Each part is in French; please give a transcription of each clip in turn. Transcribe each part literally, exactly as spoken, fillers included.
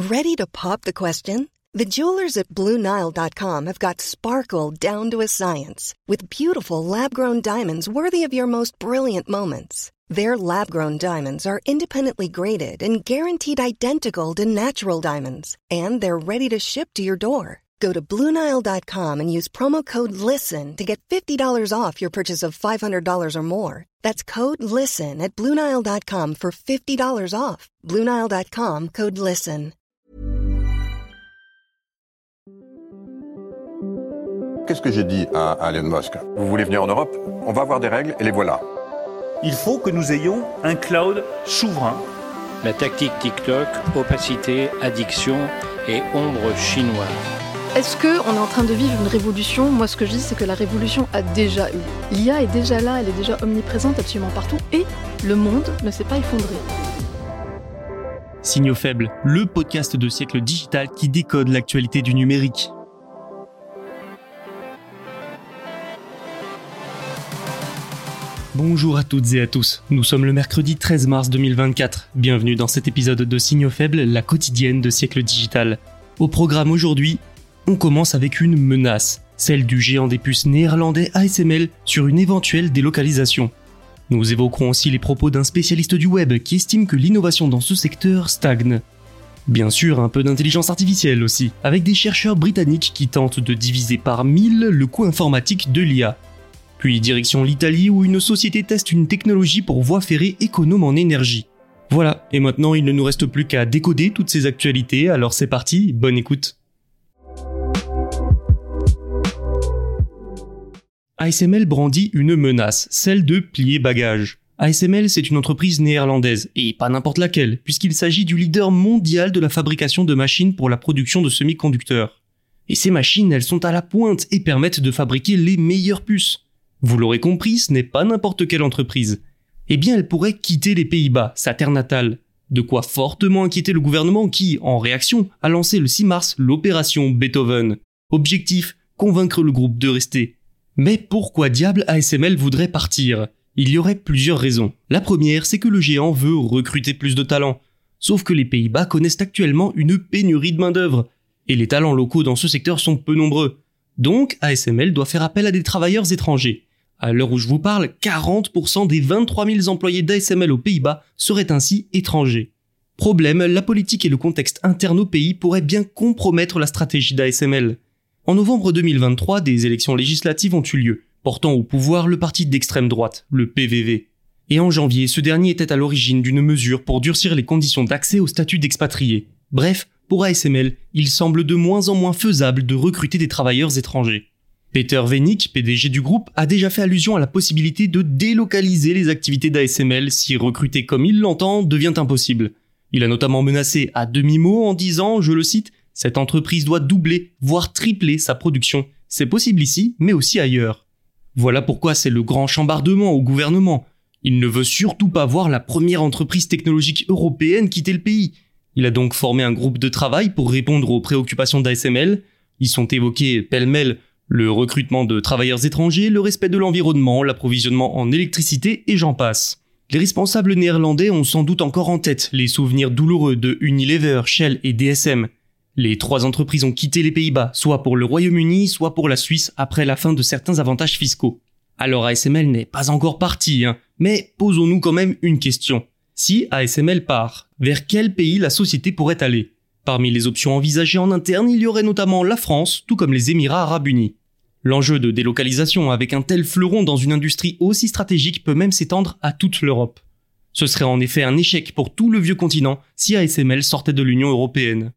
Ready to pop the question? The jewelers at Blue Nile dot com have got sparkle down to a science with beautiful lab-grown diamonds worthy of your most brilliant moments. Their lab-grown diamonds are independently graded and guaranteed identical to natural diamonds, and they're ready to ship to your door. Go to Blue Nile dot com and use promo code LISTEN to get fifty dollars off your purchase of five hundred dollars or more. That's code LISTEN at Blue Nile dot com for fifty dollars off. Blue Nile dot com, code LISTEN. Qu'est-ce que j'ai dit à, à Elon Musk? Vous voulez venir en Europe? On va avoir des règles et les voilà. Il faut que nous ayons un cloud souverain. La tactique TikTok, opacité, addiction et ombre chinoise. Est-ce qu'on est en train de vivre une révolution? Moi, ce que je dis, c'est que la révolution a déjà eu. L'I A est déjà là, elle est déjà omniprésente absolument partout, et le monde ne s'est pas effondré. Signaux faibles, le podcast de Siècle Digital qui décode l'actualité du numérique. Bonjour à toutes et à tous, nous sommes le mercredi treize mars deux mille vingt-quatre. Bienvenue dans cet épisode de Signaux faibles, la quotidienne de Siècle Digital. Au programme aujourd'hui, on commence avec une menace, celle du géant des puces néerlandais A S M L sur une éventuelle délocalisation. Nous évoquerons aussi les propos d'un spécialiste du web qui estime que l'innovation dans ce secteur stagne. Bien sûr, un peu d'intelligence artificielle aussi, avec des chercheurs britanniques qui tentent de diviser par mille le coût informatique de l'I A. Puis direction l'Italie où une société teste une technologie pour voies ferrées économes en énergie. Voilà, et maintenant il ne nous reste plus qu'à décoder toutes ces actualités, alors c'est parti, bonne écoute. A S M L brandit une menace, celle de plier bagages. A S M L, c'est une entreprise néerlandaise, et pas n'importe laquelle, puisqu'il s'agit du leader mondial de la fabrication de machines pour la production de semi-conducteurs. Et ces machines, elles sont à la pointe et permettent de fabriquer les meilleures puces. Vous l'aurez compris, ce n'est pas n'importe quelle entreprise. Eh bien, elle pourrait quitter les Pays-Bas, sa terre natale. De quoi fortement inquiéter le gouvernement qui, en réaction, a lancé le six mars l'opération Beethoven. Objectif, convaincre le groupe de rester. Mais pourquoi diable A S M L voudrait partir? Il y aurait plusieurs raisons. La première, c'est que le géant veut recruter plus de talents. Sauf que les Pays-Bas connaissent actuellement une pénurie de main-d'œuvre. Et les talents locaux dans ce secteur sont peu nombreux. Donc, A S M L doit faire appel à des travailleurs étrangers. À l'heure où je vous parle, quarante pour cent des vingt-trois mille employés d'A S M L aux Pays-Bas seraient ainsi étrangers. Problème, la politique et le contexte interne au pays pourraient bien compromettre la stratégie d'A S M L. En novembre deux mille vingt-trois, des élections législatives ont eu lieu, portant au pouvoir le parti d'extrême droite, le P V V. Et en janvier, ce dernier était à l'origine d'une mesure pour durcir les conditions d'accès au statut d'expatrié. Bref, pour A S M L, il semble de moins en moins faisable de recruter des travailleurs étrangers. Peter Wenick, P D G du groupe, a déjà fait allusion à la possibilité de délocaliser les activités d'A S M L si recruter comme il l'entend devient impossible. Il a notamment menacé à demi-mot en disant, je le cite, « Cette entreprise doit doubler, voire tripler sa production. C'est possible ici, mais aussi ailleurs. » Voilà pourquoi c'est le grand chambardement au gouvernement. Il ne veut surtout pas voir la première entreprise technologique européenne quitter le pays. Il a donc formé un groupe de travail pour répondre aux préoccupations d'A S M L. Ils sont évoqués pêle-mêle le recrutement de travailleurs étrangers, le respect de l'environnement, l'approvisionnement en électricité et j'en passe. Les responsables néerlandais ont sans doute encore en tête les souvenirs douloureux de Unilever, Shell et D S M. Les trois entreprises ont quitté les Pays-Bas, soit pour le Royaume-Uni, soit pour la Suisse après la fin de certains avantages fiscaux. Alors A S M L n'est pas encore parti, hein, mais posons-nous quand même une question. Si A S M L part, vers quel pays la société pourrait aller? Parmi les options envisagées en interne, il y aurait notamment la France, tout comme les Émirats arabes unis. L'enjeu de délocalisation avec un tel fleuron dans une industrie aussi stratégique peut même s'étendre à toute l'Europe. Ce serait en effet un échec pour tout le vieux continent si A S M L sortait de l'Union européenne.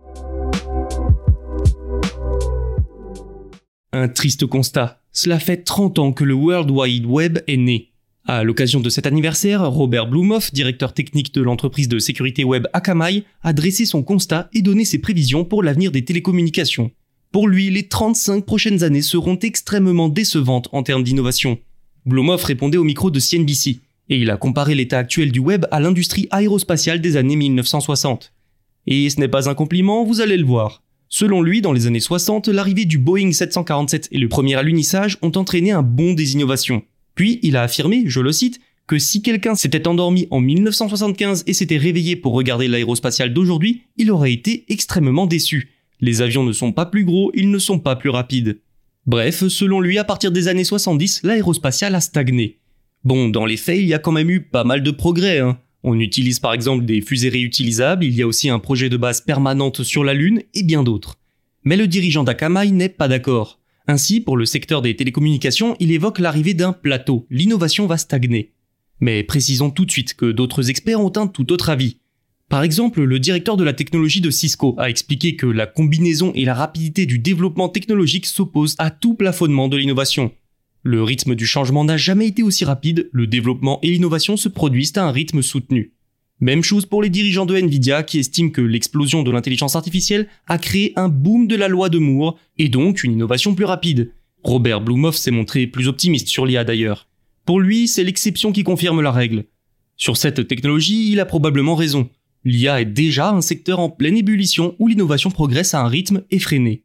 Un triste constat. Cela fait trente ans que le World Wide Web est né. À l'occasion de cet anniversaire, Robert Blumoff, directeur technique de l'entreprise de sécurité web Akamai, a dressé son constat et donné ses prévisions pour l'avenir des télécommunications. Pour lui, les trente-cinq prochaines années seront extrêmement décevantes en termes d'innovation. Blumoff répondait au micro de C N B C, et il a comparé l'état actuel du web à l'industrie aérospatiale des années mille neuf cent soixante. Et ce n'est pas un compliment, vous allez le voir. Selon lui, dans les années soixante, l'arrivée du Boeing sept cent quarante-sept et le premier alunissage ont entraîné un bond des innovations. Puis, il a affirmé, je le cite, que si quelqu'un s'était endormi en mille neuf cent soixante-quinze et s'était réveillé pour regarder l'aérospatiale d'aujourd'hui, il aurait été extrêmement déçu. Les avions ne sont pas plus gros, ils ne sont pas plus rapides. Bref, selon lui, à partir des années soixante-dix, l'aérospatiale a stagné. Bon, dans les faits, il y a quand même eu pas mal de progrès, hein. On utilise par exemple des fusées réutilisables, il y a aussi un projet de base permanente sur la Lune et bien d'autres. Mais le dirigeant d'Akamai n'est pas d'accord. Ainsi, pour le secteur des télécommunications, il évoque l'arrivée d'un plateau, l'innovation va stagner. Mais précisons tout de suite que d'autres experts ont un tout autre avis. Par exemple, le directeur de la technologie de Cisco a expliqué que la combinaison et la rapidité du développement technologique s'opposent à tout plafonnement de l'innovation. Le rythme du changement n'a jamais été aussi rapide, le développement et l'innovation se produisent à un rythme soutenu. Même chose pour les dirigeants de Nvidia qui estiment que l'explosion de l'intelligence artificielle a créé un boom de la loi de Moore et donc une innovation plus rapide. Robert Blumoff s'est montré plus optimiste sur l'I A d'ailleurs. Pour lui, c'est l'exception qui confirme la règle. Sur cette technologie, il a probablement raison. L'I A est déjà un secteur en pleine ébullition où l'innovation progresse à un rythme effréné.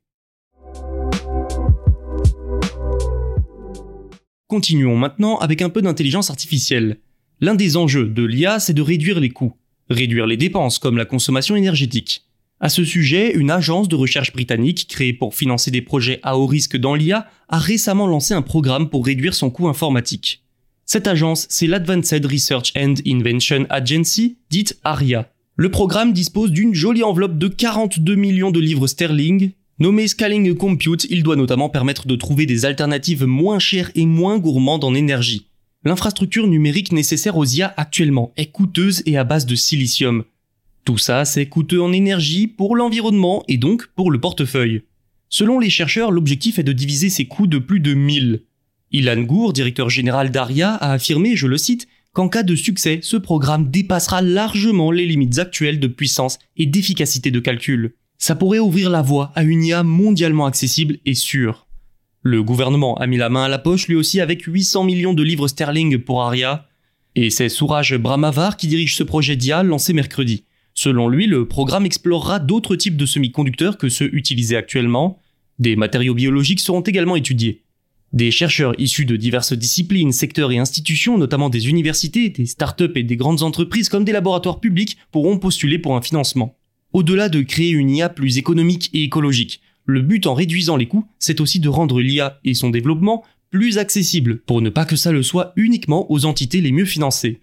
Continuons maintenant avec un peu d'intelligence artificielle. L'un des enjeux de l'I A, c'est de réduire les coûts, réduire les dépenses comme la consommation énergétique. À ce sujet, une agence de recherche britannique créée pour financer des projets à haut risque dans l'I A a récemment lancé un programme pour réduire son coût informatique. Cette agence, c'est l'Advanced Research and Invention Agency, dite ARIA. Le programme dispose d'une jolie enveloppe de quarante-deux millions de livres sterling. Nommé Scaling Compute, il doit notamment permettre de trouver des alternatives moins chères et moins gourmandes en énergie. L'infrastructure numérique nécessaire aux I A actuellement est coûteuse et à base de silicium. Tout ça, c'est coûteux en énergie pour l'environnement et donc pour le portefeuille. Selon les chercheurs, l'objectif est de diviser ces coûts de plus de mille. Ilan Gour, directeur général d'ARIA, a affirmé, je le cite, qu'en cas de succès, ce programme dépassera largement les limites actuelles de puissance et d'efficacité de calcul. Ça pourrait ouvrir la voie à une I A mondialement accessible et sûre. Le gouvernement a mis la main à la poche lui aussi avec huit cents millions de livres sterling pour ARIA. Et c'est Suraj Brahmavar qui dirige ce projet d'I A lancé mercredi. Selon lui, le programme explorera d'autres types de semi-conducteurs que ceux utilisés actuellement. Des matériaux biologiques seront également étudiés. Des chercheurs issus de diverses disciplines, secteurs et institutions, notamment des universités, des startups et des grandes entreprises comme des laboratoires publics, pourront postuler pour un financement. Au-delà de créer une I A plus économique et écologique, le but en réduisant les coûts, c'est aussi de rendre l'I A et son développement plus accessibles, pour ne pas que ça le soit uniquement aux entités les mieux financées.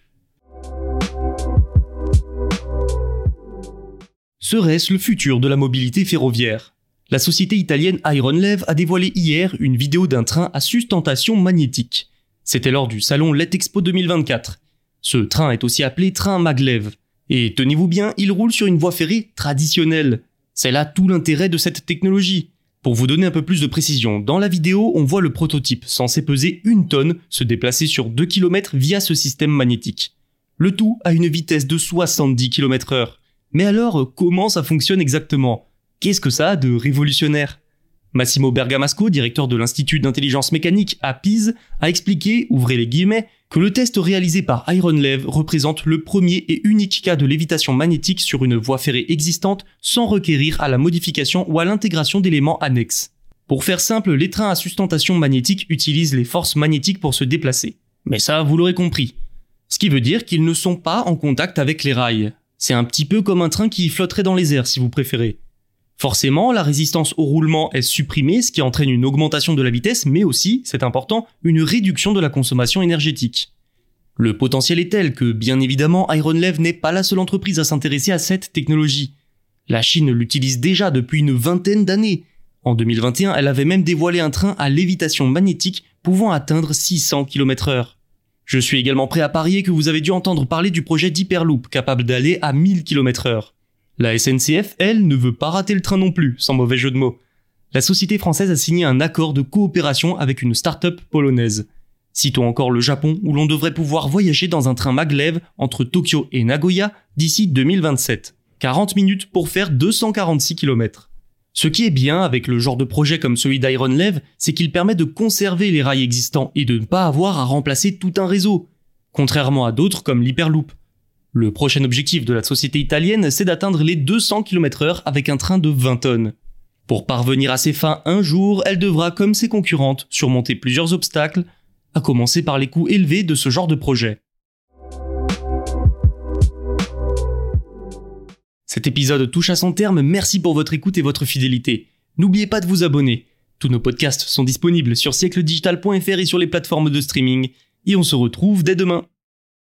Serait-ce le futur de la mobilité ferroviaire ? La société italienne Ironlev a dévoilé hier une vidéo d'un train à sustentation magnétique. C'était lors du salon Letexpo deux mille vingt-quatre. Ce train est aussi appelé train maglev. Et tenez-vous bien, il roule sur une voie ferrée traditionnelle. C'est là tout l'intérêt de cette technologie. Pour vous donner un peu plus de précision, dans la vidéo, on voit le prototype, censé peser une tonne, se déplacer sur deux kilomètres via ce système magnétique. Le tout à une vitesse de soixante-dix kilomètres heure. Mais alors, comment ça fonctionne exactement ? Qu'est-ce que ça a de révolutionnaire ? Massimo Bergamasco, directeur de l'Institut d'intelligence mécanique à Pise, a expliqué, ouvrez les guillemets, que le test réalisé par Ironlev représente le premier et unique cas de lévitation magnétique sur une voie ferrée existante sans requérir à la modification ou à l'intégration d'éléments annexes. Pour faire simple, les trains à sustentation magnétique utilisent les forces magnétiques pour se déplacer. Mais ça, vous l'aurez compris. Ce qui veut dire qu'ils ne sont pas en contact avec les rails. C'est un petit peu comme un train qui flotterait dans les airs, si vous préférez. Forcément, la résistance au roulement est supprimée, ce qui entraîne une augmentation de la vitesse, mais aussi, c'est important, une réduction de la consommation énergétique. Le potentiel est tel que, bien évidemment, Ironlev n'est pas la seule entreprise à s'intéresser à cette technologie. La Chine l'utilise déjà depuis une vingtaine d'années. En deux mille vingt et un, elle avait même dévoilé un train à lévitation magnétique pouvant atteindre six cents kilomètres heure. Je suis également prêt à parier que vous avez dû entendre parler du projet d'Hyperloop, capable d'aller à mille kilomètres heure. La S N C F, elle, ne veut pas rater le train non plus, sans mauvais jeu de mots. La société française a signé un accord de coopération avec une start-up polonaise. Citons encore le Japon, où l'on devrait pouvoir voyager dans un train maglev entre Tokyo et Nagoya d'ici deux mille vingt-sept. quarante minutes pour faire deux cent quarante-six kilomètres. Ce qui est bien avec le genre de projet comme celui d'Ironlev, c'est qu'il permet de conserver les rails existants et de ne pas avoir à remplacer tout un réseau, contrairement à d'autres comme l'Hyperloop. Le prochain objectif de la société italienne, c'est d'atteindre les deux cents kilomètres heure avec un train de vingt tonnes. Pour parvenir à ses fins un jour, elle devra, comme ses concurrentes, surmonter plusieurs obstacles, à commencer par les coûts élevés de ce genre de projet. Cet épisode touche à son terme, merci pour votre écoute et votre fidélité. N'oubliez pas de vous abonner. Tous nos podcasts sont disponibles sur siècle digital point f r et sur les plateformes de streaming. Et on se retrouve dès demain.